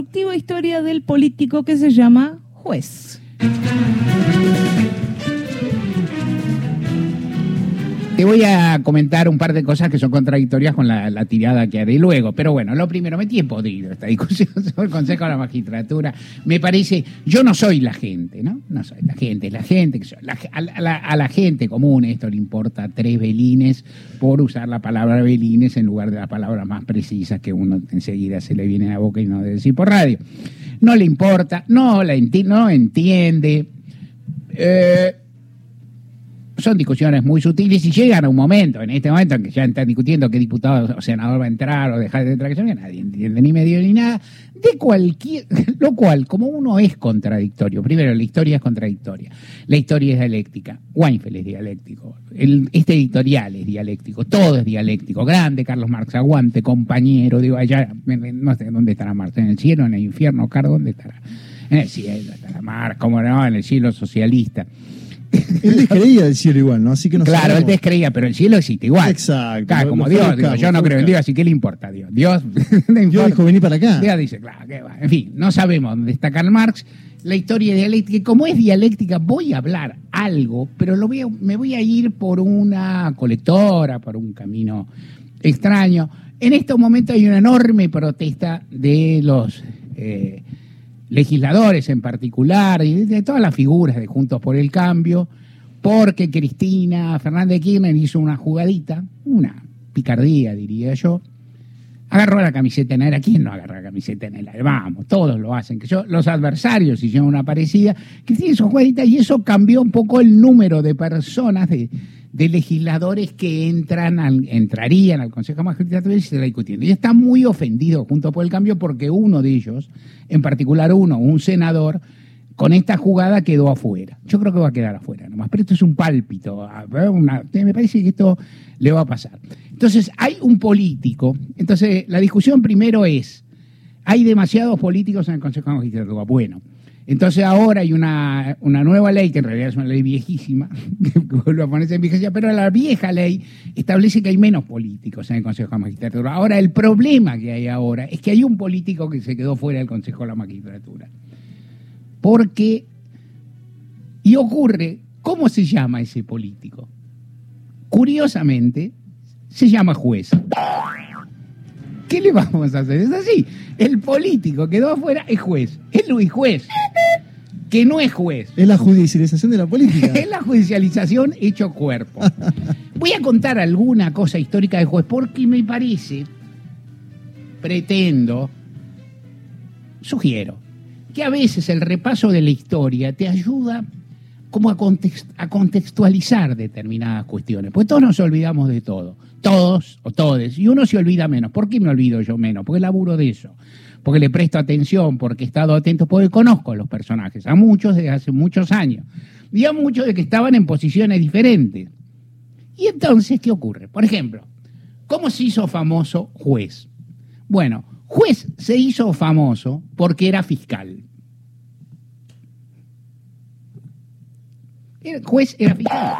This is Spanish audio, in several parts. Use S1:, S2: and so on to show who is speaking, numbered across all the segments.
S1: Activa historia del político que se llama Juez.
S2: Te voy a comentar un par de cosas que son contradictorias con la tirada que haré luego. Pero bueno, lo primero, me tiene podrido esta discusión sobre el Consejo de la Magistratura. Me parece, yo no soy la gente, ¿no? No soy la gente, es la gente que soy. A la gente común esto le importa 3 velines por usar la palabra velines en lugar de las palabras más precisas que uno enseguida se le viene a la boca y no debe decir por radio. No le importa, no entiende. Son discusiones muy sutiles y llegan a un momento, en este momento en que ya están discutiendo qué diputado o senador va a entrar o dejar de entrar, que nadie entiende ni medio ni nada, lo cual, como uno es contradictorio, primero la historia es contradictoria, la historia es dialéctica, Weinfeld es dialéctico, este editorial es dialéctico, todo es dialéctico, grande Carlos Marx, aguante compañero, digo allá, no sé dónde estará Marx, en el cielo, en el infierno, Carlos, ¿dónde estará? En el cielo estará Marx, cómo no, en el cielo socialista.
S3: Él descreía del cielo igual, ¿no? Así que no
S2: claro,
S3: sabemos.
S2: él descreía, pero el cielo existe igual.
S3: Exacto.
S2: Claro, como Dios, digo, yo no creo en Dios, así que le importa a Dios. Dios
S3: dijo, vení para acá.
S2: Dios dice, claro, que va. En fin, no sabemos dónde está Karl Marx. La historia dialéctica, y como es dialéctica, voy a hablar algo, pero me voy a ir por una colectora, por un camino extraño. En estos momentos hay una enorme protesta de los legisladores en particular, y de todas las figuras de Juntos por el Cambio, porque Cristina Fernández de Kirchner hizo una jugadita, una picardía, diría yo, agarró la camiseta en el aire. ¿Quién no agarra la camiseta en el aire? Vamos, todos lo hacen. Los adversarios hicieron una parecida. Cristina hizo jugadita y eso cambió un poco el número de personas, de legisladores que entrarían al Consejo de Magistratura y se está discutiendo. Y está muy ofendido Juntos por el Cambio porque uno de ellos, en particular un senador, con esta jugada quedó afuera. Yo creo que va a quedar afuera nomás, pero esto es un pálpito. Me parece que esto le va a pasar. Entonces, hay un político. Entonces, la discusión primero es, ¿hay demasiados políticos en el Consejo de Magistratura? Bueno, entonces ahora hay una nueva ley, que en realidad es una ley viejísima, que vuelve a ponerse en vigencia, pero la vieja ley establece que hay menos políticos en el Consejo de Magistratura. Ahora, el problema que hay ahora es que hay un político que se quedó fuera del Consejo de la Magistratura. Porque, y ocurre, ¿cómo se llama ese político? Curiosamente, se llama juez. ¿Qué le vamos a hacer? Es así, el político quedó afuera es juez, es Luis Juez, que no es juez.
S3: Es la judicialización de la política.
S2: Es la judicialización hecho cuerpo. Voy a contar alguna cosa histórica de juez, porque me parece, sugiero, que a veces el repaso de la historia te ayuda como a contextualizar determinadas cuestiones. Pues todos nos olvidamos de todo. Todos o todes. Y uno se olvida menos. ¿Por qué me olvido yo menos? Porque laburo de eso. Porque le presto atención, porque he estado atento, porque conozco a los personajes. A muchos desde hace muchos años. Y a muchos de que estaban en posiciones diferentes. Y entonces, ¿qué ocurre? Por ejemplo, ¿cómo se hizo famoso Juez? Bueno, Juez se hizo famoso porque era fiscal. Juez era fiscal.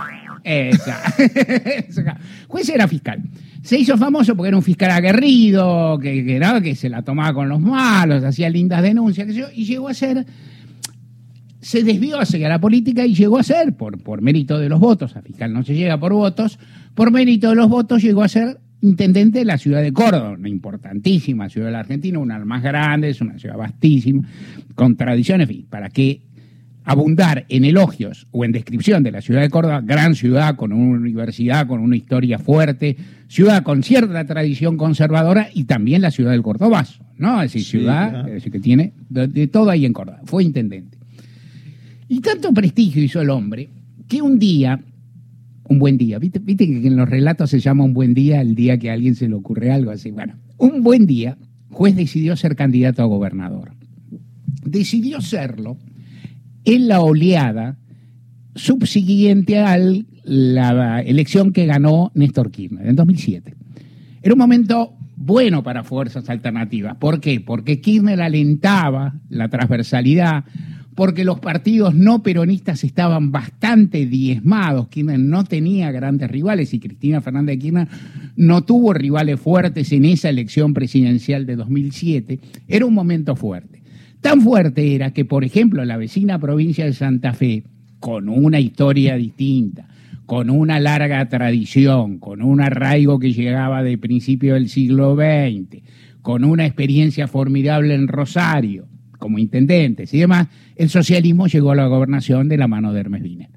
S2: Juez era fiscal. Se hizo famoso porque era un fiscal aguerrido, que se la tomaba con los malos, hacía lindas denuncias, y llegó a ser, se desvió hacia la política y llegó a ser, por mérito de los votos, a fiscal no se llega por votos, por mérito de los votos llegó a ser intendente de la ciudad de Córdoba, una importantísima ciudad de la Argentina, una de las más grandes, una ciudad vastísima, con tradiciones, en fin, para que abundar en elogios o en descripción de la ciudad de Córdoba, gran ciudad con una universidad, con una historia fuerte, ciudad con cierta tradición conservadora y también la ciudad del Cordobazo, ¿no? Es decir, ciudad, claro, es decir, que tiene de todo ahí en Córdoba. Fue intendente. Y tanto prestigio hizo el hombre que un buen día, ¿viste que en los relatos se llama un buen día el día que a alguien se le ocurre algo así? Bueno, un buen día, Juez decidió ser candidato a gobernador. Decidió serlo en la oleada subsiguiente a la elección que ganó Néstor Kirchner en 2007. Era un momento bueno para fuerzas alternativas. ¿Por qué? Porque Kirchner alentaba la transversalidad, porque los partidos no peronistas estaban bastante diezmados. Kirchner no tenía grandes rivales y Cristina Fernández de Kirchner no tuvo rivales fuertes en esa elección presidencial de 2007. Era un momento fuerte. Tan fuerte era que, por ejemplo, la vecina provincia de Santa Fe, con una historia distinta, con una larga tradición, con un arraigo que llegaba de principios del siglo XX, con una experiencia formidable en Rosario, como intendentes y demás, el socialismo llegó a la gobernación de la mano de Hermes Wiener.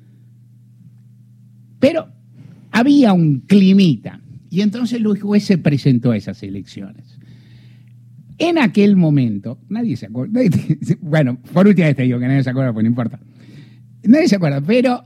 S2: Pero había un climita, y entonces Luis Juez se presentó a esas elecciones. En aquel momento, nadie se acuerda, bueno, por última vez te digo que nadie se acuerda, pues no importa. Nadie se acuerda, pero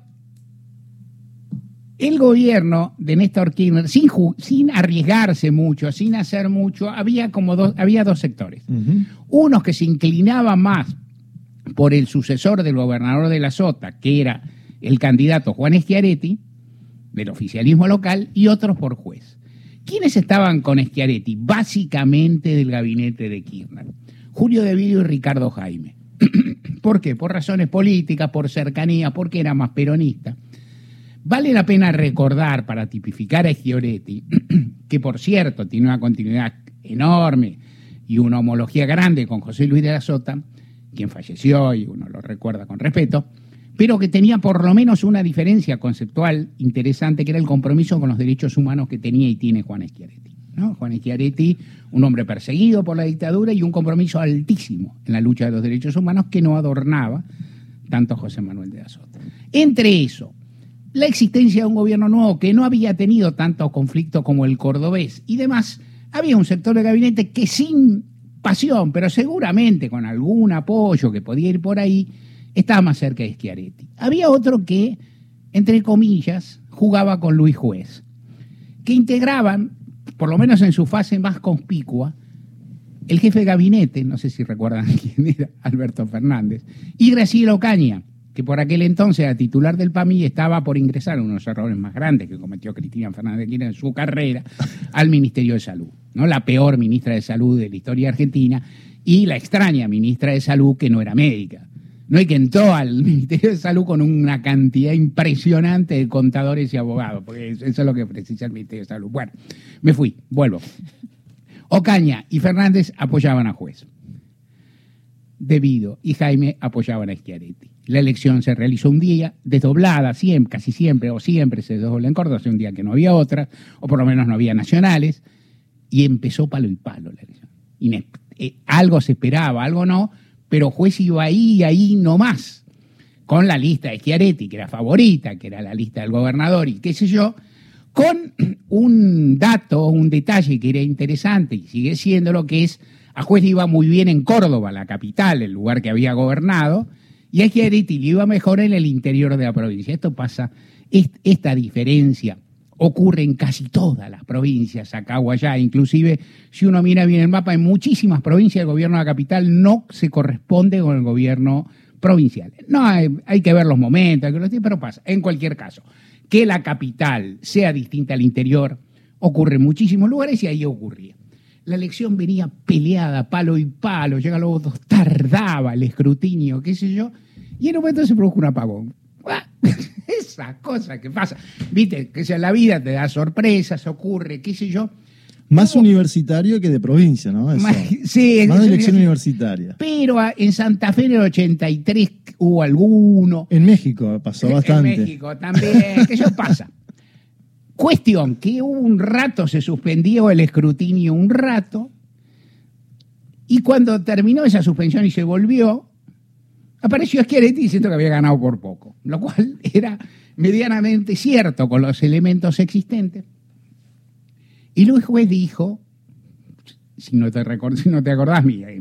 S2: el gobierno de Néstor Kirchner, sin arriesgarse mucho, sin hacer mucho, había dos sectores. Uh-huh. Unos que se inclinaban más por el sucesor del gobernador de la Sota, que era el candidato Juan Schiaretti, del oficialismo local, y otros por Juez. ¿Quiénes estaban con Schiaretti? Básicamente del gabinete de Kirchner. Julio De Vido y Ricardo Jaime. ¿Por qué? Por razones políticas, por cercanía, porque era más peronista. Vale la pena recordar, para tipificar a Schiaretti, que por cierto tiene una continuidad enorme y una homología grande con José Luis de la Sota, quien falleció y uno lo recuerda con respeto, pero que tenía por lo menos una diferencia conceptual interesante, que era el compromiso con los derechos humanos que tenía y tiene Juan Schiaretti, ¿no? Juan Schiaretti, un hombre perseguido por la dictadura y un compromiso altísimo en la lucha de los derechos humanos que no adornaba tanto José Manuel de la Sota. Entre eso, la existencia de un gobierno nuevo que no había tenido tanto conflicto como el cordobés y demás, había un sector de gabinete que sin pasión, pero seguramente con algún apoyo que podía ir por ahí, estaba más cerca de Schiaretti. Había otro que, entre comillas, jugaba con Luis Juez, que integraban, por lo menos en su fase más conspicua, el jefe de gabinete, no sé si recuerdan quién era, Alberto Fernández, y Graciela Ocaña, que por aquel entonces era titular del PAMI y estaba por ingresar, uno de los errores más grandes que cometió Cristina Fernández de Kirchner en su carrera, al Ministerio de Salud, ¿no? La peor ministra de Salud de la historia argentina y la extraña ministra de Salud que no era médica, ¿no? Y que entró al Ministerio de Salud con una cantidad impresionante de contadores y abogados, porque eso es lo que precisa el Ministerio de Salud. Bueno, me fui, vuelvo. Ocaña y Fernández apoyaban a Juez. De Vido y Jaime apoyaban a Schiaretti. La elección se realizó un día, desdoblada, casi siempre se desdobla en Córdoba, un día que no había otra, o por lo menos no había nacionales, y empezó palo y palo la elección. Algo se esperaba, algo no, pero Juez iba ahí nomás, con la lista de Schiaretti, que era favorita, que era la lista del gobernador y qué sé yo, con un dato, un detalle que era interesante y sigue siendo lo que es, a Juez le iba muy bien en Córdoba, la capital, el lugar que había gobernado, y a Schiaretti le iba mejor en el interior de la provincia. Esto pasa, esta diferencia ocurre en casi todas las provincias, acá o allá, inclusive si uno mira bien el mapa, en muchísimas provincias el gobierno de la capital no se corresponde con el gobierno provincial. No hay que ver los momentos, pero pasa. En cualquier caso, que la capital sea distinta al interior ocurre en muchísimos lugares y ahí ocurría. La elección venía peleada, palo y palo, llega luego tardaba el escrutinio, qué sé yo, y en un momento se produjo un apagón. Esa cosa que pasa, viste, que sea la vida te da sorpresas, ocurre, qué sé yo.
S3: Más universitario que de provincia, ¿no? Eso.
S2: Sí,
S3: más de elección universitaria.
S2: Pero en Santa Fe en el 83 hubo alguno.
S3: En México pasó bastante.
S2: En México también, que eso pasa. Cuestión, que un rato se suspendió el escrutinio, un rato, y cuando terminó esa suspensión y se volvió, apareció Schiaretti diciendo que había ganado por poco, lo cual era medianamente cierto con los elementos existentes. Y Luis Juez dijo, si no te acordás,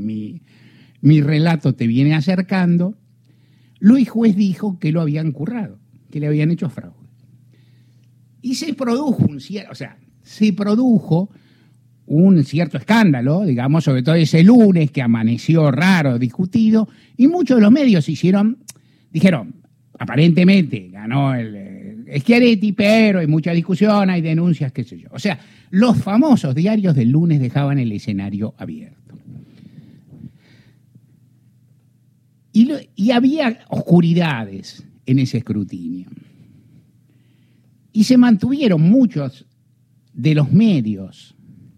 S2: mi relato te viene acercando, Luis Juez dijo que lo habían currado, que le habían hecho fraude. Y se produjo un cierto escándalo, digamos, sobre todo ese lunes que amaneció raro, discutido, y muchos de los medios dijeron, aparentemente ganó el Schiaretti, pero hay mucha discusión, hay denuncias, qué sé yo. O sea, los famosos diarios del lunes dejaban el escenario abierto. Y había oscuridades en ese escrutinio. Y se mantuvieron muchos de los medios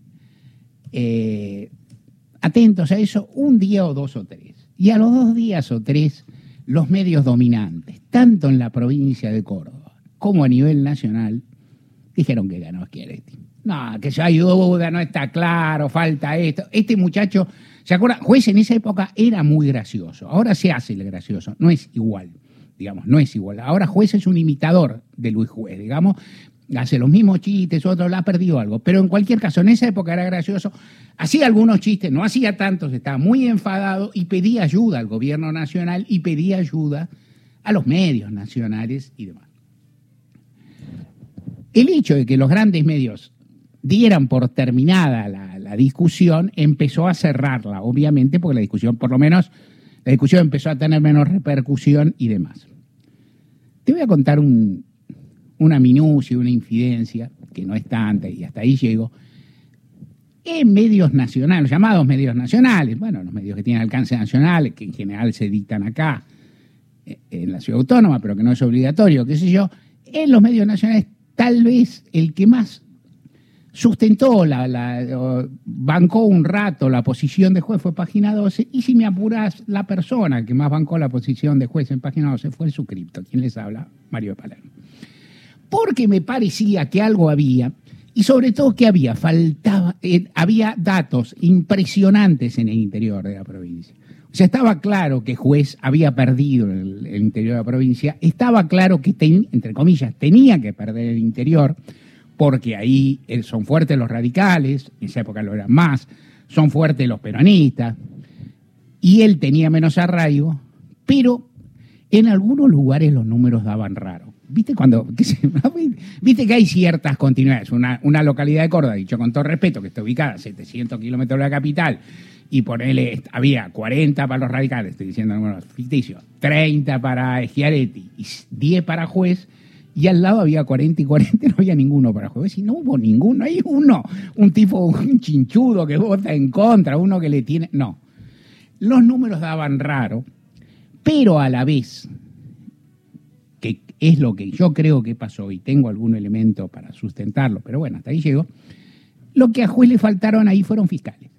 S2: atentos a eso un día o dos o tres. Y a los 2 días o 3, los medios dominantes, tanto en la provincia de Córdoba como a nivel nacional, dijeron que ganó Schiaretti. No, que ya hay duda, no está claro, falta esto. Este muchacho, ¿se acuerdan? Juez en esa época era muy gracioso. Ahora se hace el gracioso, no es igual, digamos, no es igual. Ahora Juez es un imitador de Luis Juez, digamos, hace los mismos chistes, otro la ha perdido algo. Pero en cualquier caso, en esa época era gracioso, hacía algunos chistes, no hacía tantos, estaba muy enfadado y pedía ayuda al gobierno nacional y pedía ayuda a los medios nacionales y demás. El hecho de que los grandes medios dieran por terminada la discusión empezó a cerrarla, obviamente, porque la discusión, por lo menos, la discusión empezó a tener menos repercusión y demás. Te voy a contar una minucia, una infidencia, que no es tanta y hasta ahí llego. En medios nacionales, llamados medios nacionales, bueno, los medios que tienen alcance nacional, que en general se dictan acá, en la ciudad autónoma, pero que no es obligatorio, qué sé yo, en los medios nacionales tal vez el que más sustentó, bancó un rato la posición de Juez fue Página 12, y si me apuras, la persona que más bancó la posición de Juez en Página 12 fue el suscripto. ¿Quién les habla? Mario de Palermo. Porque me parecía que algo había, y sobre todo que había datos impresionantes en el interior de la provincia. O sea, estaba claro que Juez había perdido el interior de la provincia, estaba claro que, entre comillas, tenía que perder el interior, porque ahí son fuertes los radicales, en esa época lo eran más, son fuertes los peronistas, y él tenía menos arraigo, pero en algunos lugares los números daban raro. ¿Viste viste que hay ciertas continuidades? Una localidad de Córdoba, dicho con todo respeto, que está ubicada a 700 kilómetros de la capital, y ponele, había 40 para los radicales, estoy diciendo números ficticios, 30 para Schiaretti y 10 para Juez, y al lado había 40 y 40, no había ninguno para Juez, y no hubo ninguno, hay uno, un tipo, un chinchudo que vota en contra, uno que le tiene... No, los números daban raro, pero a la vez, que es lo que yo creo que pasó, y tengo algún elemento para sustentarlo, pero bueno, hasta ahí llego, lo que a Juez le faltaron ahí fueron fiscales.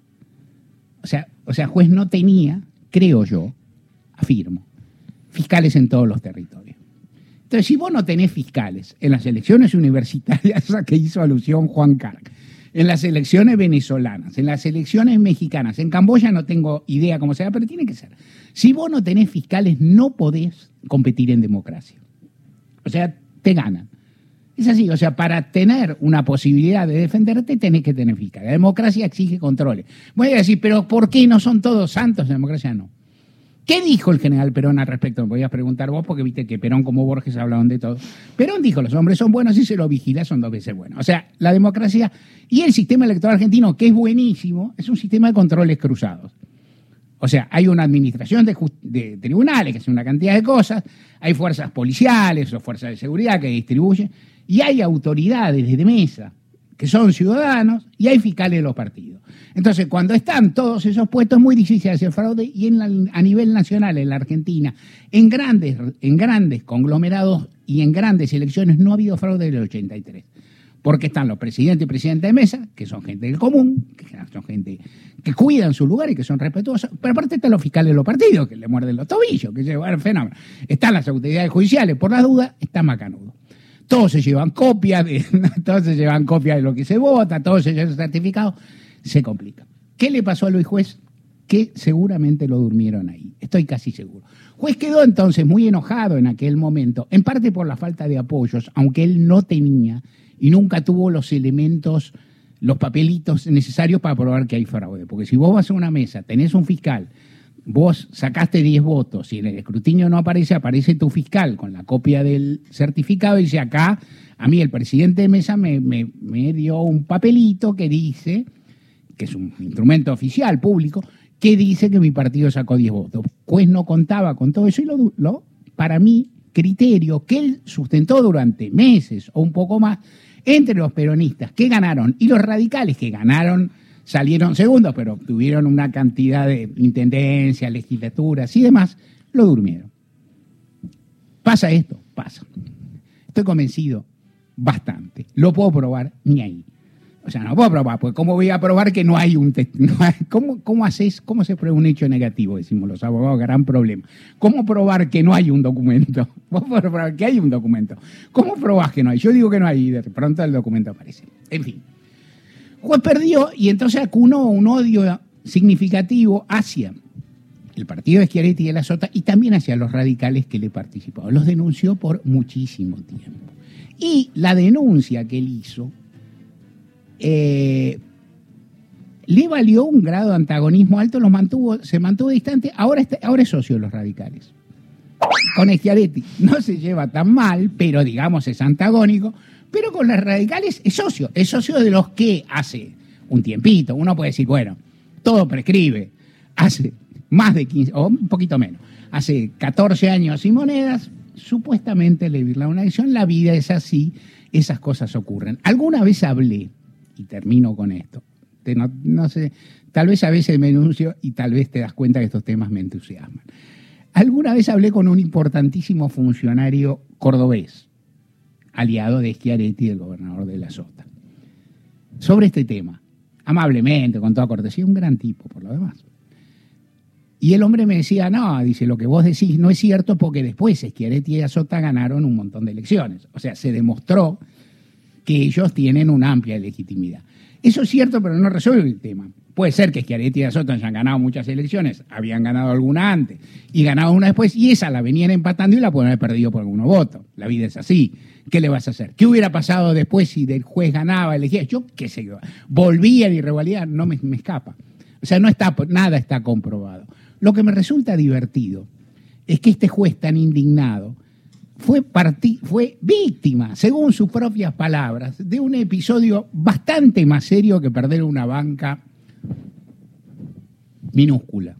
S2: O sea, Juez no tenía, creo yo, afirmo, fiscales en todos los territorios. Entonces, si vos no tenés fiscales en las elecciones universitarias a que hizo alusión Juan Carc, en las elecciones venezolanas, en las elecciones mexicanas, en Camboya no tengo idea cómo sea, pero tiene que ser. Si vos no tenés fiscales, no podés competir en democracia. O sea, te ganan. Es así, o sea, para tener una posibilidad de defenderte tenés que tener fiscales. La democracia exige controles. Voy a decir, pero ¿por qué no son todos santos? La democracia no. ¿Qué dijo el general Perón al respecto? Me podías preguntar vos, porque viste que Perón como Borges hablaban de todo. Perón dijo, los hombres son buenos y se los vigila, son 2 veces buenos. O sea, la democracia y el sistema electoral argentino, que es buenísimo, es un sistema de controles cruzados. O sea, hay una administración de tribunales que hace una cantidad de cosas, hay fuerzas policiales o fuerzas de seguridad que distribuyen, y hay autoridades de mesa que son ciudadanos, y hay fiscales de los partidos. Entonces, cuando están todos esos puestos, es muy difícil hacer fraude, y a nivel nacional, en la Argentina, en grandes conglomerados y en grandes elecciones, no ha habido fraude desde el 83. Porque están los presidentes y presidentes de mesa, que son gente del común, que son gente que cuidan su lugar y que son respetuosos, pero aparte están los fiscales de los partidos, que le muerden los tobillos, que llevan el fenómeno. Están las autoridades judiciales, por las dudas, está Macanudo. Todos se llevan copias de lo que se vota, todos se llevan certificados, se complica. ¿Qué le pasó a Luis Juez? Que seguramente lo durmieron ahí, estoy casi seguro. Juez quedó entonces muy enojado en aquel momento, en parte por la falta de apoyos, aunque él no tenía y nunca tuvo los elementos, los papelitos necesarios para probar que hay fraude. Porque si vos vas a una mesa, tenés un fiscal, vos sacaste 10 votos y en el escrutinio no aparece tu fiscal con la copia del certificado y dice, acá, a mí el presidente de mesa me dio un papelito que dice, que es un instrumento oficial público, que dice que mi partido sacó 10 votos. Juez no contaba con todo eso y para mi criterio, que él sustentó durante meses o un poco más, entre los peronistas que ganaron y los radicales que ganaron salieron segundos, pero tuvieron una cantidad de intendencias, legislaturas y demás, lo durmieron. Pasa esto, pasa. Estoy convencido bastante. Lo puedo probar ni ahí. O sea, no puedo probar, porque ¿cómo voy a probar que no hay un ¿Cómo se prueba un hecho negativo? Decimos los abogados, gran problema. ¿Cómo probar que no hay un documento? Vos podés probar que hay un documento. ¿Cómo probás que no hay? Yo digo que no hay y de pronto el documento aparece. En fin. Juez perdió y entonces acunó un odio significativo hacia el partido de Schiaretti y de la Sota y también hacia los radicales que le participaban. Los denunció por muchísimo tiempo. Y la denuncia que él hizo le valió un grado de antagonismo alto, se mantuvo distante, ahora es socio de los radicales. Con Schiaretti no se lleva tan mal, pero digamos es antagónico, pero con los radicales es socio de los que hace un tiempito, uno puede decir, bueno, todo prescribe, hace más de 15, o un poquito menos, hace 14 años sin monedas, supuestamente le virla una elección, la vida es así, esas cosas ocurren. Alguna vez hablé, y termino con esto, no sé, tal vez a veces me denuncio y tal vez te das cuenta que estos temas me entusiasman. Alguna vez hablé con un importantísimo funcionario cordobés, aliado de Schiaretti, del gobernador de la Sota, sobre este tema, amablemente, con toda cortesía, un gran tipo por lo demás. Y el hombre me decía, no, dice, lo que vos decís no es cierto porque después Schiaretti y la Sota ganaron un montón de elecciones. O sea, se demostró que ellos tienen una amplia legitimidad. Eso es cierto, pero no resuelve el tema. Puede ser que Schiaretti y la Sota hayan ganado muchas elecciones, habían ganado alguna antes y ganado una después, y esa la venían empatando y la pueden haber perdido por algunos votos. La vida es así. ¿Qué le vas a hacer? ¿Qué hubiera pasado después si el juez ganaba, elegía? Yo qué sé, volvía de irregularidad, no me escapa. O sea, nada está comprobado. Lo que me resulta divertido es que este juez tan indignado fue víctima, según sus propias palabras, de un episodio bastante más serio que perder una banca minúscula.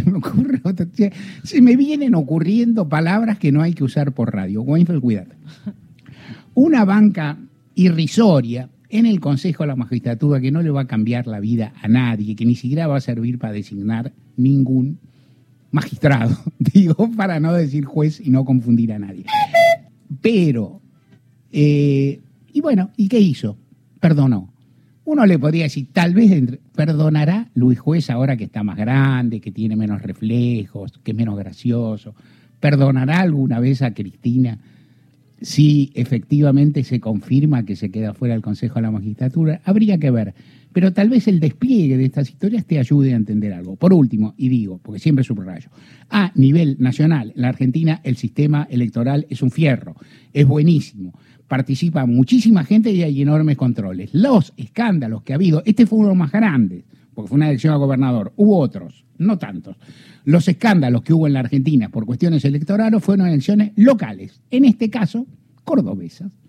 S2: Se me vienen ocurriendo palabras que no hay que usar por radio. Weinfeld, cuídate. Una banca irrisoria en el Consejo de la Magistratura que no le va a cambiar la vida a nadie, que ni siquiera va a servir para designar ningún magistrado, digo, para no decir juez y no confundir a nadie. Pero, y bueno, ¿y qué hizo? Perdonó. Uno le podría decir, tal vez perdonará Luis Juez ahora que está más grande, que tiene menos reflejos, que es menos gracioso. ¿Perdonará alguna vez a Cristina si efectivamente se confirma que se queda fuera del Consejo de la Magistratura? Habría que ver. Pero tal vez el despliegue de estas historias te ayude a entender algo. Por último, y digo, porque siempre subrayo, a nivel nacional, en la Argentina el sistema electoral es un fierro, es buenísimo, participa muchísima gente y hay enormes controles. Los escándalos que ha habido, este fue uno de los más grandes, porque fue una elección a gobernador, hubo otros, no tantos. Los escándalos que hubo en la Argentina por cuestiones electorales fueron elecciones locales, en este caso, cordobesas.